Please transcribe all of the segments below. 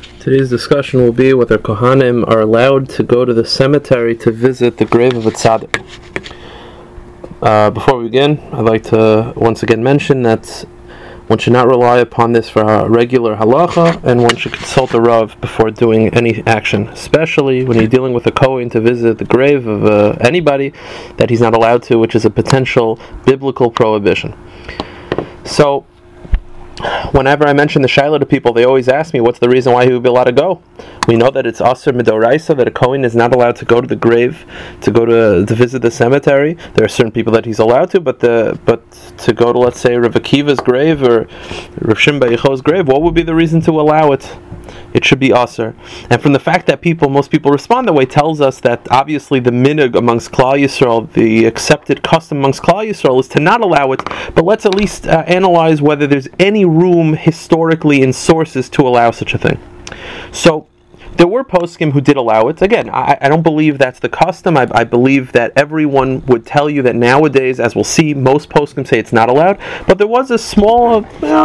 Today's discussion will be whether Kohanim are allowed to go to the cemetery to visit the grave of a tzaddik. Before we begin, I'd like to once again mention that one should not rely upon this for a regular halacha, and one should consult a Rav before doing any action, especially when you're dealing with a Kohen to visit the grave of anybody that he's not allowed to, which is a potential biblical prohibition. So, whenever I mention the Shiloh to people, they always ask me what's the reason why he would be allowed to go. We know that it's Asur Midoraisa, that a Kohen is not allowed to go to the grave, to go to visit the cemetery. There are certain people that he's allowed to, but to go to, let's say, Rav Akiva's grave or Rav Shimon bar Yochai's grave, what would be the reason to allow it? It should be Asur. And from the fact that most people respond that way tells us that obviously the minhag amongst Klal Yisrael, the accepted custom amongst Klal Yisrael is to not allow it, but let's at least analyze whether there's any room historically in sources to allow such a thing. So, there were poskim who did allow it. Again, I don't believe that's the custom. I believe that everyone would tell you that nowadays, as we'll see, most poskim say it's not allowed. But there was a smaller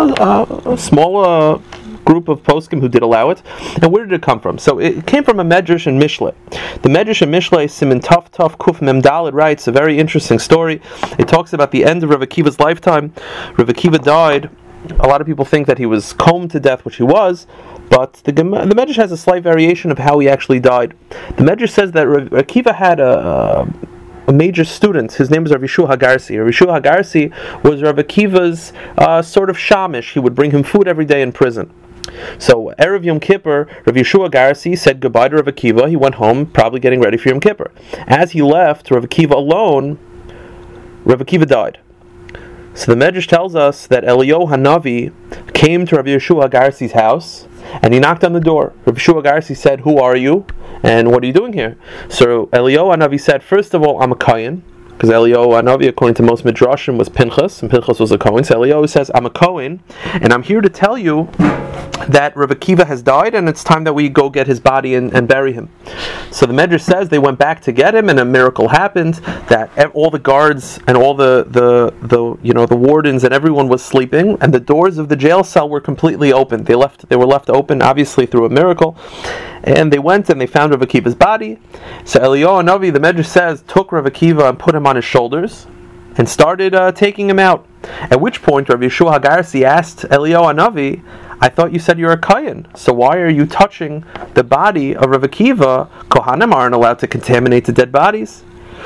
group of poskim who did allow it. And where did it come from? So it came from a Medrash and Mishlei. The Medrash and Mishlei, Siman Tuf Kuf Mem Daled, writes a very interesting story. It talks about the end of Rav Akiva's lifetime. Rav Akiva died. A lot of people think that he was combed to death, which he was, but the Medrash has a slight variation of how he actually died. The Medrash says that Rav Akiva had a major student. His name was Rav Yeshua HaGarsi. Rav Yeshua HaGarsi was Rav Akiva's sort of shamish. He would bring him food every day in prison. So, Erev Yom Kippur, Rav Yeshua HaGarsi said goodbye to Rav Akiva. He went home, probably getting ready for Yom Kippur. As he left, Rav Akiva alone, Rav Akiva died. So the Medrash tells us that Eliyahu Hanavi came to Rav Yeshua HaGarsi's house, and he knocked on the door. Rav Yeshua HaGarsi said, "Who are you? And what are you doing here?" So Eliyahu Hanavi said, "First of all, I'm a Kohen," because Eliyahu Hanavi, according to most Midrashim, was Pinchas, and Pinchas was a Kohen. So Eliyahu says, "I'm a Kohen, and I'm here to tell you that Rav Akiva has died, and it's time that we go get his body and bury him." So the Medrash says they went back to get him, and a miracle happened that all the guards and all the wardens and everyone was sleeping, and the doors of the jail cell were completely open. They were left open, obviously through a miracle, and they went and they found Rav Akiva's body. So Eliyahu Hanavi, the Medrash says, took Rav Akiva and put him on his shoulders and started taking him out. At which point Rav Yeshua HaGarsi asked Eliyahu Hanavi, "I thought you said you're a Kohen, so why are you touching the body of Rav Akiva? Kohanim aren't allowed to contaminate the dead bodies."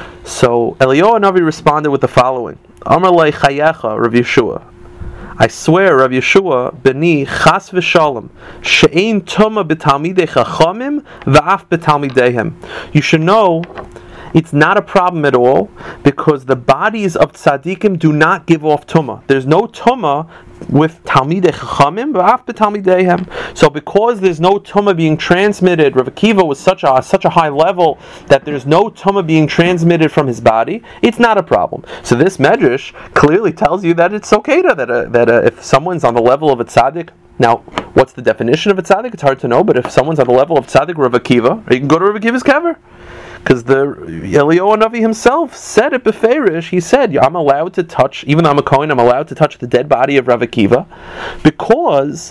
So Eliyahu Hanavi responded with the following: "Amar lei chayecha, Rav Yeshua. I swear, Rav Yeshua, b'ni chas v'shalom, she'ein tuma b'talmidei chachamim v'af b'talmideihem." You should know it's not a problem at all, because the bodies of tzaddikim do not give off tumah. There's no tumah with Talmidei Chachamim, v'af b'talmideihem. So because there's no tumah being transmitted, Rav Akiva was such a high level that there's no tumah being transmitted from his body, it's not a problem. So this Medrash clearly tells you that it's okay that if someone's on the level of a tzaddik. Now, what's the definition of a tzaddik? It's hard to know, but if someone's on the level of tzaddik Rav Akiva, you can go to Rav Akiva's kever. Because the Eliyahu Hanavi himself said it beferish. He said, "I'm allowed to touch, even though I'm a Kohen, I'm allowed to touch the dead body of Rav Akiva, because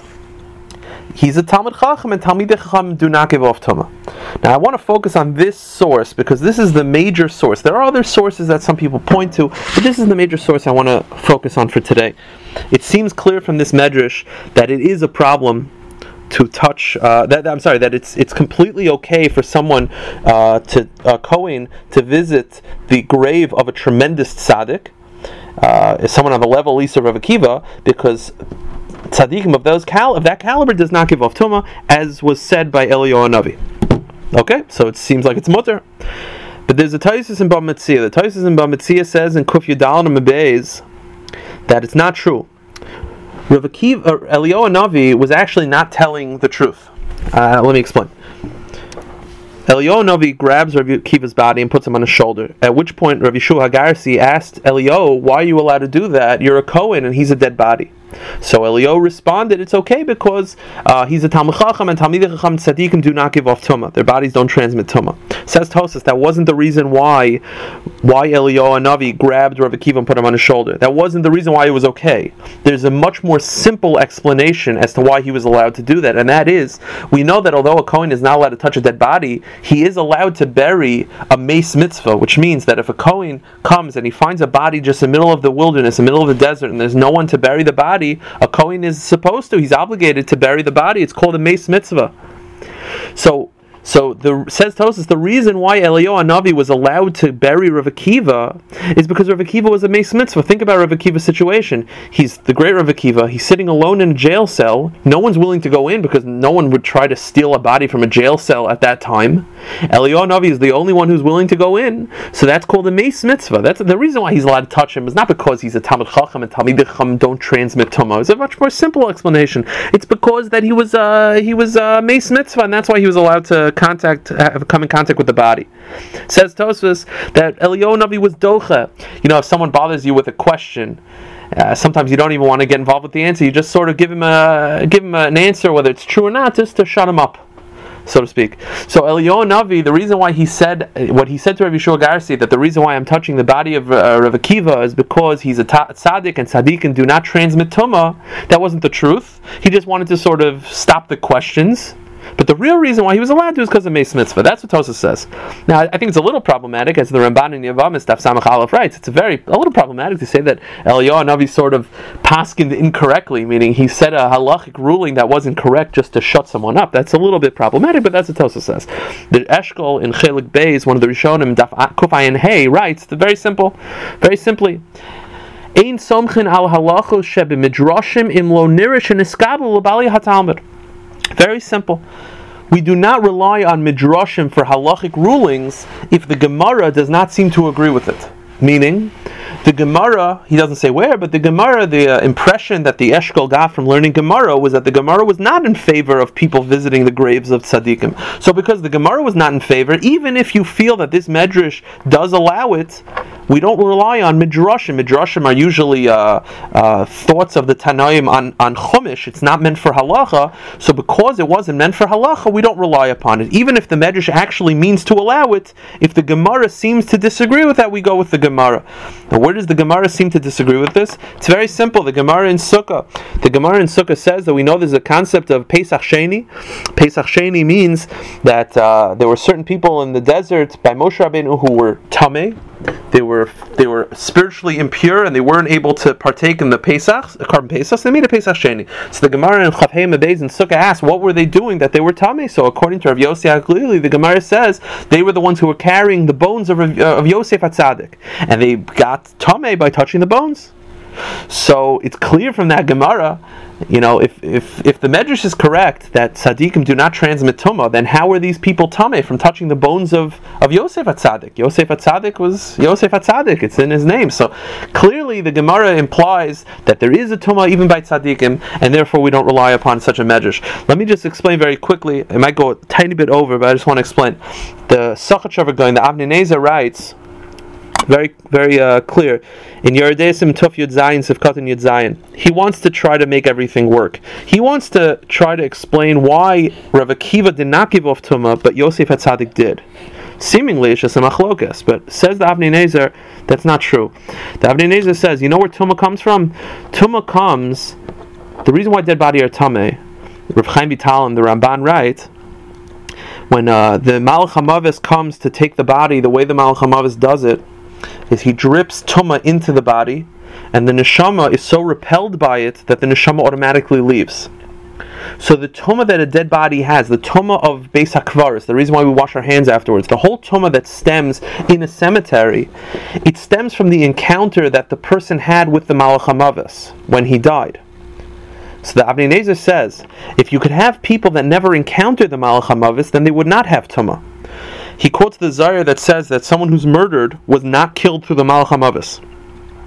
he's a Talmid Chacham, and Talmidei Chacham do not give off Tumah." Now, I want to focus on this source, because this is the major source. There are other sources that some people point to, but this is the major source I want to focus on for today. It seems clear from this Medrash that it is a problem to touch. That it's completely okay for someone Kohen to visit the grave of a tremendous tzaddik, someone on the level at least of Rav Akiva, because tzaddikim of that caliber does not give off tumah, as was said by Eliyahu Hanavi. Okay, so it seems like it's mutter. But there's a Taisus in Bava Metzia. The Taisus in Bava Metzia says in Kuf Yudal Mebeis that it's not true. Rav Akiva, Eliyahu Hanavi was actually not telling the truth. Let me explain. Eliyahu Hanavi grabs Rav Akiva's body and puts him on his shoulder, at which point Rav Yeshua HaGarsi asked Eliyahu, "Why are you allowed to do that? You're a Kohen and he's a dead body." So Eliyahu responded, it's okay because he's a Talmid Chacham, and Talmidei Chacham Tzadikim do not give off Tumah. Their bodies don't transmit Tumah. Says Tosas, that wasn't the reason why Eliyahu Hanavi grabbed Rav Akiva and put him on his shoulder. That wasn't the reason why it was okay. There's a much more simple explanation as to why he was allowed to do that, and that is, we know that although a Kohen is not allowed to touch a dead body, he is allowed to bury a mace mitzvah, which means that if a Kohen comes and he finds a body just in the middle of the wilderness, in the middle of the desert, and there's no one to bury the body, a Kohen is supposed to, he's obligated to bury the body. It's called a mace mitzvah. Says Tosas, the reason why Eliyahu Hanavi was allowed to bury Rav Akiva is because Rav Akiva was a mace mitzvah. Think about Rav Akiva's situation. He's the great Rav Akiva. He's sitting alone in a jail cell. No one's willing to go in because no one would try to steal a body from a jail cell at that time. Eliyahu Hanavi is the only one who's willing to go in. So that's called a mace mitzvah. That's the reason why he's allowed to touch him. Is not because he's a Talmid Chacham and Talmidei Chacham don't transmit Tumah. It's a much more simple explanation. It's because that he was a mace mitzvah, and that's why he was allowed to come in contact with the body. Says Tosfos that Eliyahu Hanavi was docha. If someone bothers you with a question, sometimes you don't even want to get involved with the answer. You just sort of give him an answer, whether it's true or not, just to shut him up, so to speak. So Eliyahu Hanavi, the reason why he said what he said to Rav Yeshua Garsi, that the reason why I'm touching the body of Rav Akiva is because he's a tzaddik, and tzaddikim do not transmit tumah, that wasn't the truth. He just wanted to sort of stop the questions. But the real reason why he was allowed to is because of Meis Mitzvah. That's what Tosas says. Now, I think it's a little problematic, as the Ramban in Yavamis Daf Samach Aleph writes. It's a little problematic to say that Eliyahu Hanavi sort of paskined incorrectly, meaning he said a halachic ruling that wasn't correct just to shut someone up. That's a little bit problematic, but that's what Tosas says. The Eshkol in Chelik Beis, one of the Rishonim, Daf Kuf Ayin Hey, writes very simply. Ein somchin al halachos shebe midrashim im lo nirish and iskabel l'bali hatalmud. Very simple. We do not rely on midrashim for halachic rulings if the Gemara does not seem to agree with it. Meaning, the Gemara, he doesn't say where, but the Gemara, the impression that the Eshkol got from learning Gemara was that the Gemara was not in favor of people visiting the graves of tzaddikim. So because the Gemara was not in favor, even if you feel that this medrash does allow it, we don't rely on midrashim. Midrashim are usually thoughts of the Tanaim on Chumash. It's not meant for halacha. So because it wasn't meant for halacha, we don't rely upon it. Even if the medrash actually means to allow it, if the Gemara seems to disagree with that, we go with the Gemara. Now, where does the Gemara seem to disagree with this? It's very simple. The Gemara in Sukkah. The Gemara in Sukkah says that we know there's a concept of Pesach Sheni. Pesach Sheni means that there were certain people in the desert by Moshe Rabbeinu who were tameh. They were spiritually impure and they weren't able to partake in the Korban Pesach. So they made a Pesach Sheni. So the Gemara in Chavhei Mebeis and Sukkah asks, what were they doing that they were tameh? So according to Rav Yossi HaGlili, the Gemara says they were the ones who were carrying the bones of Yosef HaTzadik, and they got tameh by touching the bones. So it's clear from that Gemara, if the Medrash is correct that tzaddikim do not transmit tumah, then how were these people tameh from touching the bones of Yosef HaTzadik? Yosef HaTzadik was Yosef HaTzadik. It's in his name. So clearly the Gemara implies that there is a tumah even by tzaddikim, and therefore we don't rely upon such a Medrash. Let me just explain very quickly. I might go a tiny bit over, but I just want to explain. The Sachat Shavah, the Avnei Nezer writes, very, very clear in Yeredesim Tuf Yud Zayin Sivkatan Yud Zayin. He wants to try to make everything work. He wants to try to explain why Rav Akiva did not give off Tumah, but Yosef HaTzadik did. Seemingly it's just a machlokas, but says the Avnei Nezer, that's not true. The Avnei Nezer says, you know where Tumah comes from? Tumah comes, the reason why dead body are tameh, Rav Chaim Vital and the Ramban write, when the Malach HaMavis comes to take the body, the way the Malach HaMavis does it is he drips tumah into the body, and the neshama is so repelled by it that the neshama automatically leaves. So the tumah that a dead body has, the tumah of Beis HaKvaris, the reason why we wash our hands afterwards, the whole tumah that stems in a cemetery, it stems from the encounter that the person had with the Malach HaMavis when he died. So the Avnei Nezer says, if you could have people that never encountered the Malach HaMavis, then they would not have tumah. He quotes the Zohar that says that someone who's murdered was not killed through the Malach HaMavis.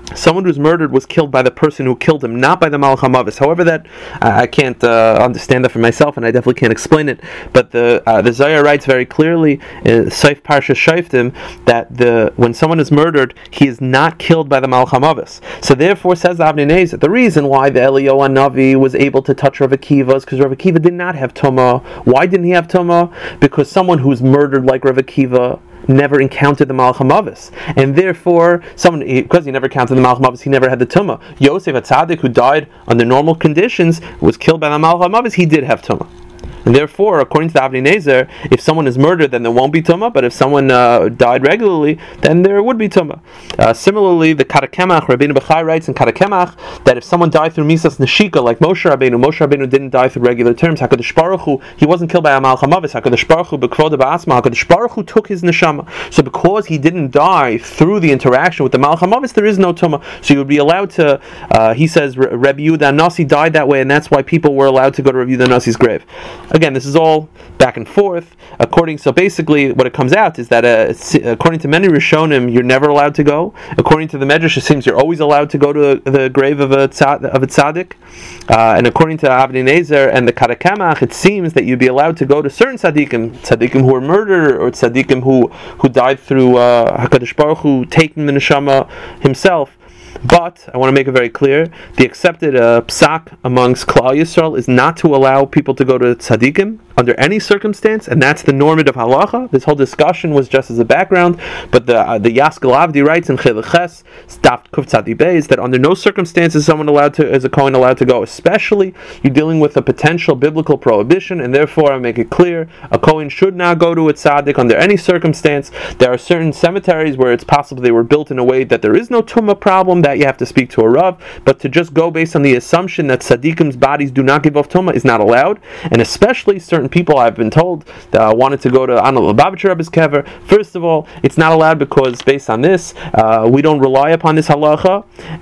someone who's murdered was killed by the person who killed him, not by the Malach HaMavis. However, that I can't understand that for myself, and I definitely can't explain it. But the Zohar writes very clearly in Seif Parsha Shoftim that when someone is murdered, he is not killed by the Malach HaMavis. So therefore, says the Avnei Nezer, the reason why the Eliyahu Navi was able to touch Rav Akiva is because Rav Akiva did not have Tumah. Why didn't he have Tumah? Because someone who's murdered like Rav Akiva never encountered the Malach HaMavis, and therefore, because he never encountered the Malach HaMavis, he never had the Tumah. Yosef, a tzaddik who died under normal conditions, was killed by the Malach HaMavis, he did have Tumah. And therefore, according to the Avnei Nezer, if someone is murdered, then there won't be Tumah, but if someone died regularly, then there would be Tumah. Similarly, the Karakemach, Rabbeinu Bechai writes in Karakemach, that if someone died through Misas Neshika, like Moshe Rabbeinu didn't die through regular terms, HaKadosh Baruch Hu, he wasn't killed by a Malach HaMavis, HaKadosh Baruch Hu, B'kvoda Ba'asma, HaKadosh Baruch Hu took his neshama. So because he didn't die through the interaction with the Malach HaMavis, there is no Tumah. So you would be allowed to, he says, Rabbi Yehuda Nasi died that way, and that's why people were allowed to go to Rabbi Yehuda Nasi's grave. Again, this is all back and forth. So basically, what it comes out is that according to many Rishonim, you're never allowed to go. According to the Medrash, it seems you're always allowed to go to the grave of a tzaddik. And according to Avnei Nezer and the Karakemach, it seems that you'd be allowed to go to certain tzaddikim who were murdered, or tzaddikim who died through HaKadosh Baruch Hu taking the neshama himself. But I want to make it very clear: the accepted psak amongst Klal Yisrael is not to allow people to go to tzaddikim under any circumstance, and that's the normative halacha. This whole discussion was just as a background, but the Yaskel Avdi writes in Chilek Ches Staf Kuf Tzadi Beis that under no circumstances is a Kohen allowed to go. Especially you're dealing with a potential biblical prohibition, and therefore I make it clear a Kohen should not go to a tzaddik under any circumstance. There are certain cemeteries where it's possible they were built in a way that there is no tumah problem, that you have to speak to a rav, but to just go based on the assumption that tzaddikim's bodies do not give off tumah is not allowed. And especially certain people, I've been told, that wanted to go to Anna Lubavitcher Rebbe's kever. First of all, it's not allowed because based on this, we don't rely upon this halacha,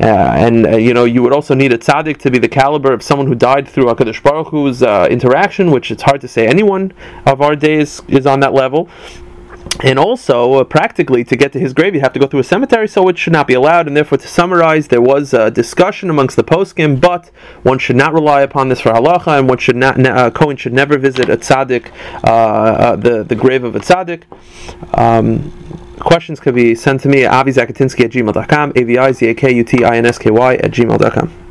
and you would also need a tzaddik to be the caliber of someone who died through HaKadosh Baruch Hu's interaction, which it's hard to say anyone of our days is on that level. And also, practically, to get to his grave, you have to go through a cemetery, so it should not be allowed. And therefore, to summarize, there was a discussion amongst the poskim, but one should not rely upon this for halacha, and one should not, Kohen should never visit a tzaddik, the grave of a tzaddik. Questions could be sent to me at avizakatinsky@gmail.com, avizakautinsky@gmail.com.